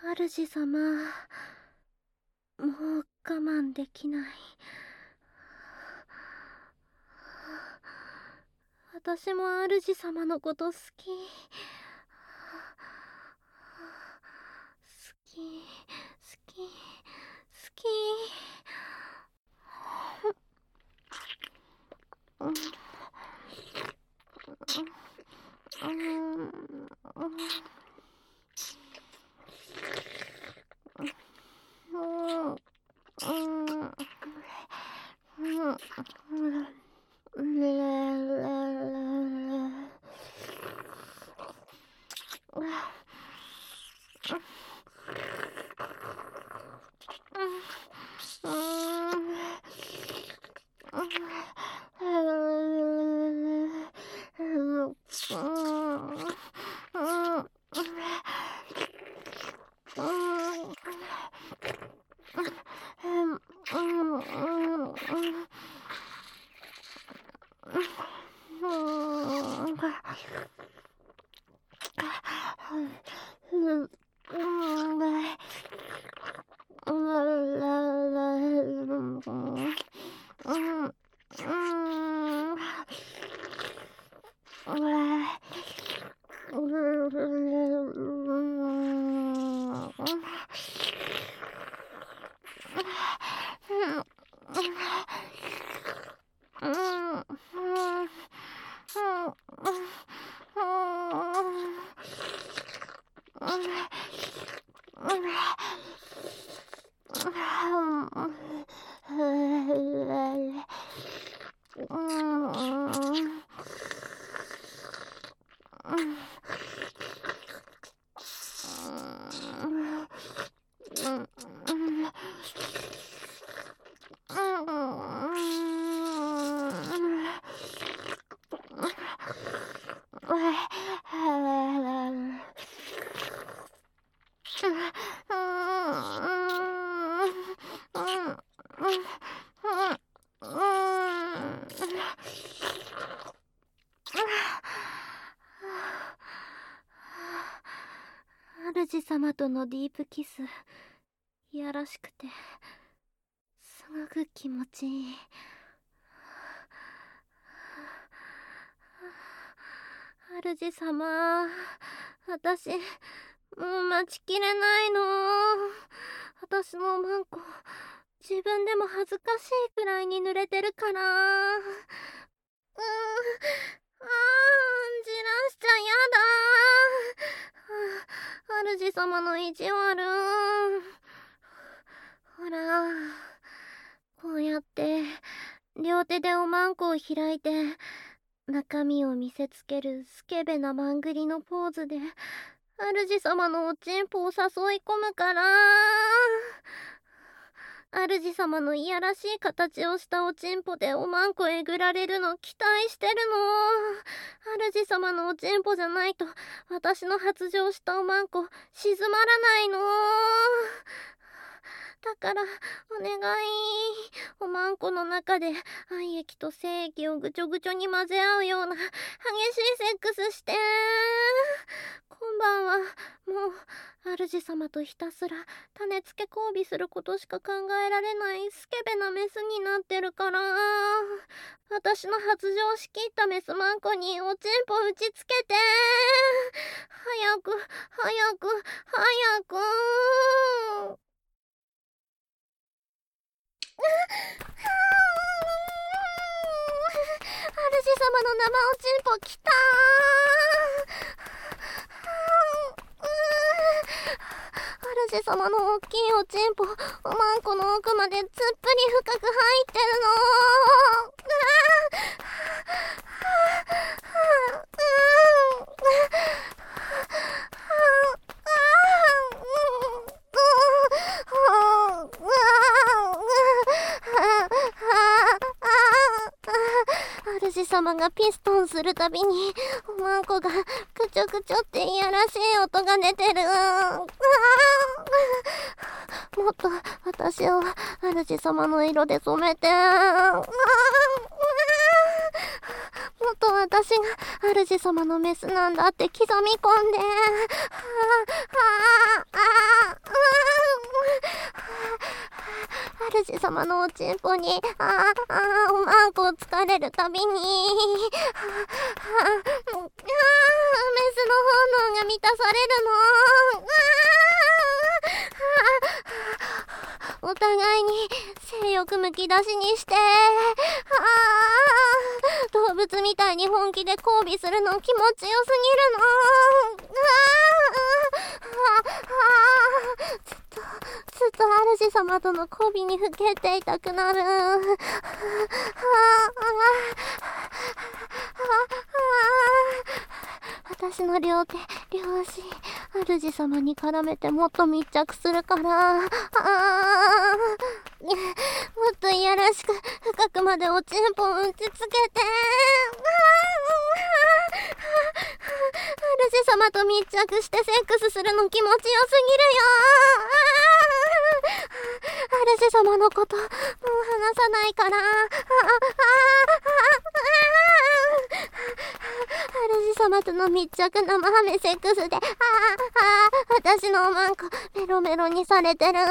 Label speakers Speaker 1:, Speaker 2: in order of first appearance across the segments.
Speaker 1: 主様、もう我慢できない。私も主様のこと好き。好き、好き、好き。主様とのディープキス、いやらしくてすごく気持ちいい。主様、私もう待ちきれないの。私のマンコ、自分でも恥ずかしいくらいに濡れてるから。じらしちゃやだ。主様の意地悪。ほら、こうやって両手でおまんこを開いて中身を見せつけるスケベなまんぐりのポーズで主様のおちんぽを誘い込むから。主様のいやらしい形をしたおちんぽでおまんこえぐられるの期待してるの。主様のおちんぽじゃないと私の発情したおまんこ静まらないの。だからお願い、おまんこの中で愛液と精液をぐちょぐちょに混ぜ合うような激しいセックスして。今晩はもう主様とひたすら種付け交尾することしか考えられないスケベなメスになってるから、私の発情しきったメスマンコにおちんぽ打ちつけて。早く早く早く。主様の生おちんぽきたー。主様の大きいおちんぽ、おまんこの奥までつっぷり深く入ってるの。主様がピストンするたびにおまんこがくちょくちょっていやらしい音が出てる。もっと私を主様の色で染めて。もっと私が主様のメスなんだって刻み込んで。 主様のおちんぽにおまんこをつかれるたびにメスの本能が満たされるの。お互いに性欲むき出しにして動物みたいに本気で交尾するの気持ちよすぎるの。ずっと主様との交尾にふけていたくなる。私の両手両足主様に絡めてもっと密着するからもっといやらしく深くまでおちんぽを打ちつけて主様と密着してセックスするの気持ちよすぎるよ。主様のこともう話さないから主様との密着生ハメセックスで私のおまんこメロメロにされてる。お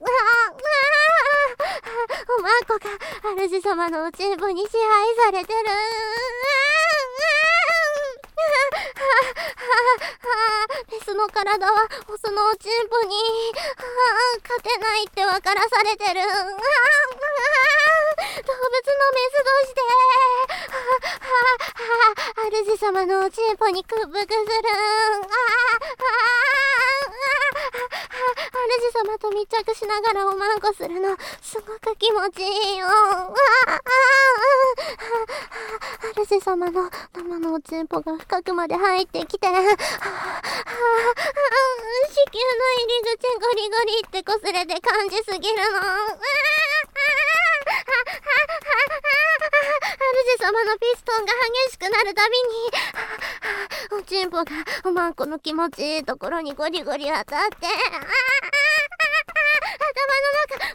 Speaker 1: まんこが主様のおちんぽに支配されてる。メスの体はオスのおちんぽに勝てないって分からされてる。動物のメスとして主様のおちんぽに屈服する。主様と密着しながらおまんこするのすごく気持ちいいよ。主様の生のおちんぽが深くまで入ってきて子宮の入り口ゴリゴリって擦れて感じすぎるの。主様のピストンが激しくなるたびにおちんぽがおまんこの気持ちいいところにゴリゴリ当たって頭の中真っ白になる。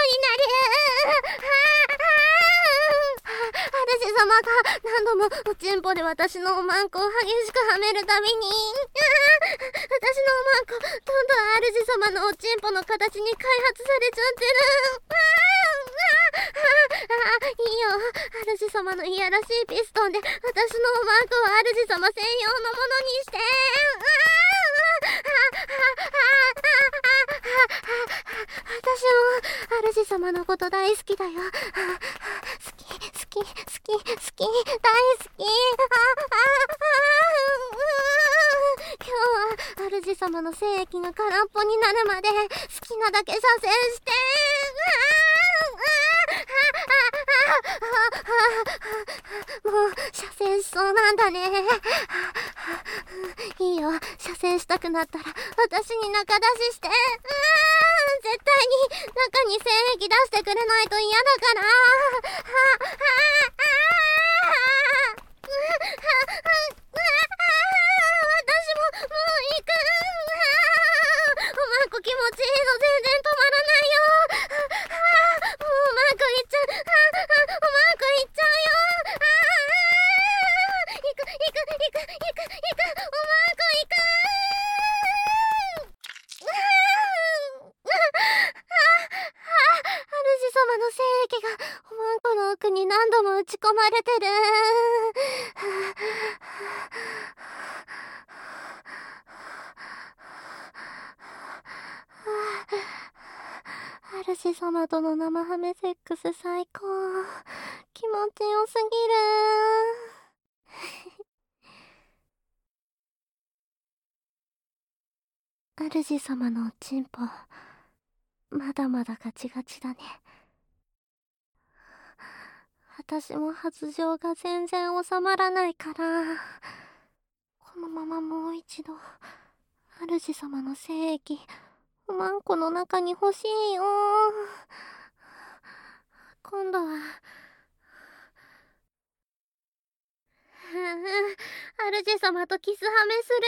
Speaker 1: 主様が何度もおちんぽで私のおまんこを激しくはめるたびに私のおまんこどんどん主様のおちんぽの形に開発されちゃってる。いいよ、主様のいやらしいピストンで私のおまんこは主様専用のものにして私も主様のこと大好きだよ。好き大好き。今日は主様の精液が空っぽになるまで好きなだけ射精してもう射精しそうなんだね。いいよ、射精したくなったら私に中出しして。絶対に中に精液出してくれないと嫌だから。私ももう行く。おまんこ気持ちいいの全然止まらないよ。もうおまんこ行っちゃう。おまんこ行っちゃうよ。行く。おまんこ行く。主様の精液がおまんこの奥に何度も打ち込まれてる。主様との生ハメセックス最高。気持ちよすぎる。主様のおちんぽまだまだガチガチだね。私も発情が全然収まらないからこのままもう一度主様の精液おまんこの中に欲しいよ。今度は主様とキスハメする。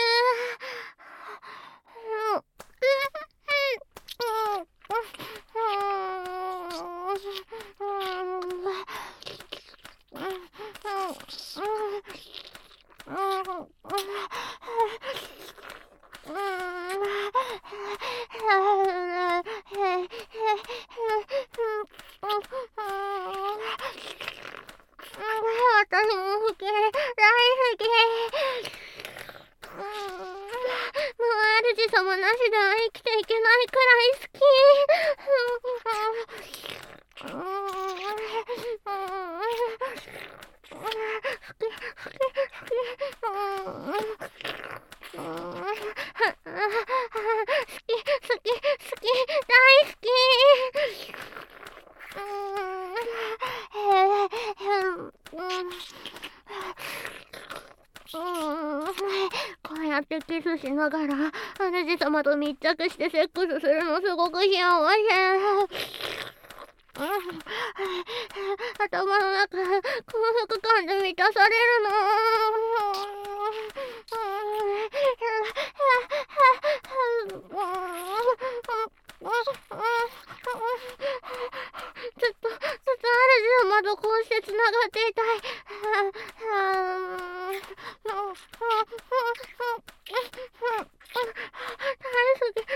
Speaker 1: やってキスしながら主様と密着してセックスするのすごく幸せ。頭の中幸福感で満たされるの。ずっと主様とこうしてつながっていたい。大好き。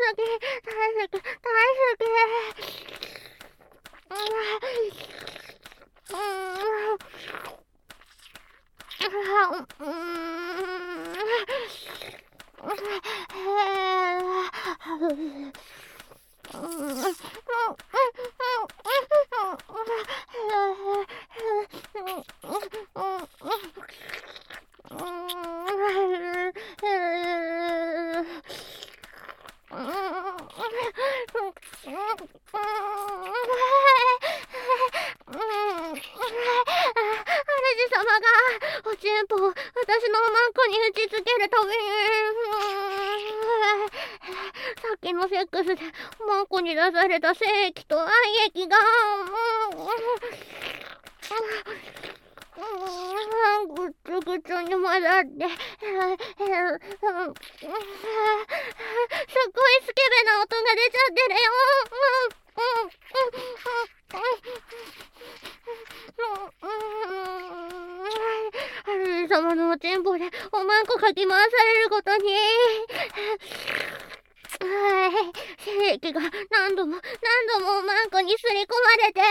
Speaker 1: 主様がおちんぽを私のおまんこに打ちつけるたびに、さっきのセックスでおまんこに出された精液と愛液がぐっちょぐちょに混ざってすっごいスケベな音が出ちゃってるよ。主様のおちんぽでおまんこかき回されることに精液が何度もおまんこにすり込まれて、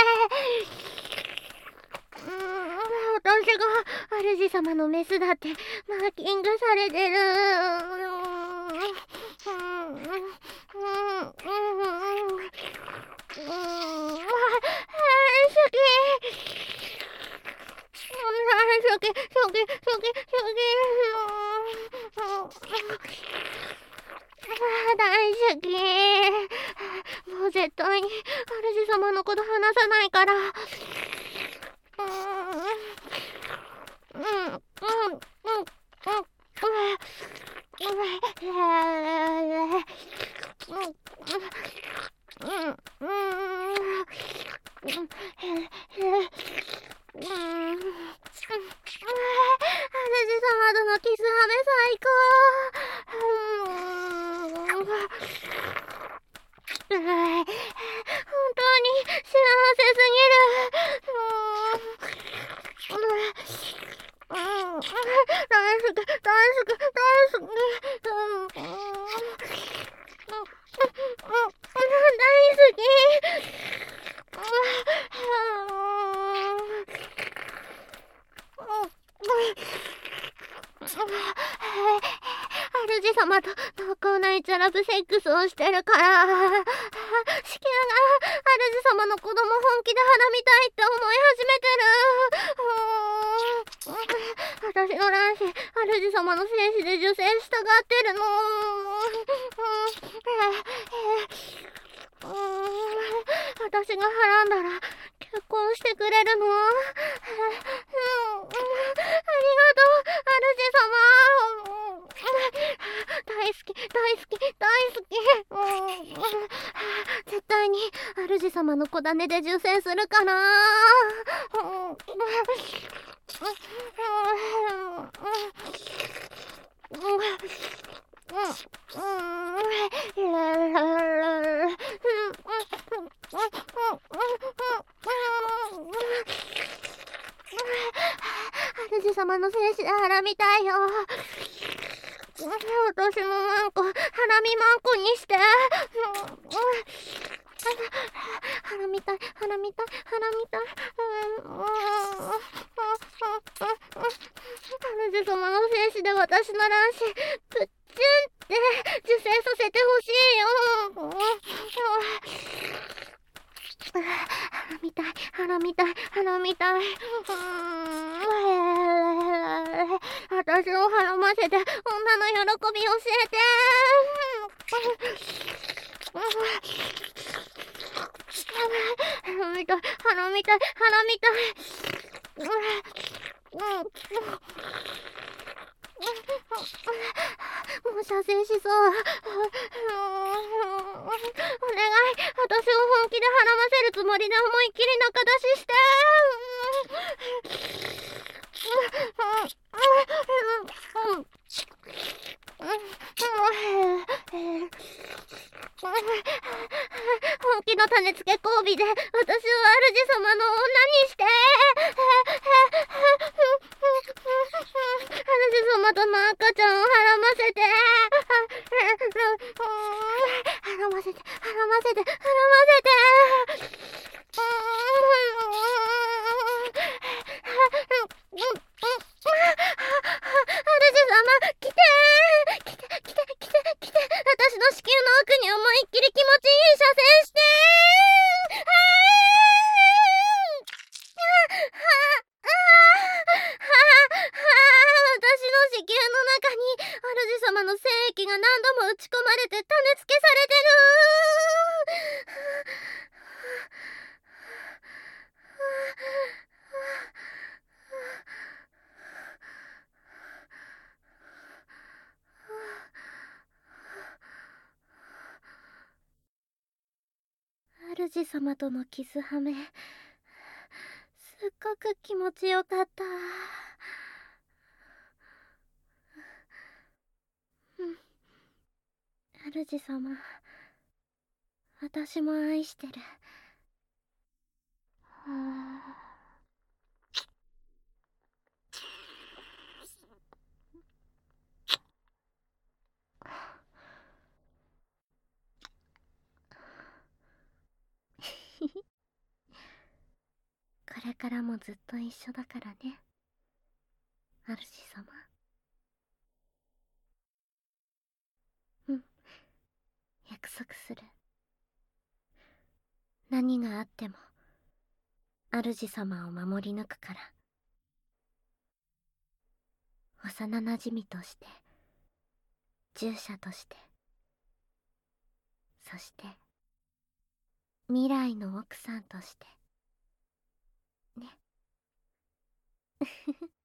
Speaker 1: 私が主様のメスだってマーキングされてる。大好き。もう絶対に主様のこと離さないから。主様とのキスハメ最高。本当に幸せすぎる。大好き。主様と濃厚なイチャラブセックスをしてるから子宮が主様の子供本気で花見たいって思い始めてる。私の卵子主様の精子で受精したがってるの。私がはらんだら結婚してくれるの？ありがとう主様。大好き。絶対に主様の子種で受精するかな。主様の精子で腹みたいよ。私のマンコ、花見マンコにして。花見たい。主様の精子で私の卵子、プッチュンって受精させてほしいよ。花見たい。私をはらませて女の喜び教えて。花見たい。 もう射精しそう。お願い、私を本気で孕ませるつもりで思いっきり中出しして。本気の種付け交尾で私を主様の女にして。主様との赤ちゃんを孕ませて。孕ませて、孕ませて、孕ませて。主様、来てー、来て、来て、来て、来て、私の子宮の奥に思いっきり気持ちいい射精して私の子宮の中に主様の精液が何度も打ち込まれて種付けされてる。主様とのキスハメ、すっごく気持ちよかった。主様、私も愛してる。これからもずっと一緒だからね、主様。うん、約束する。何があっても主様を守り抜くから。幼馴染として、従者として、そして未来の奥さんとしてね。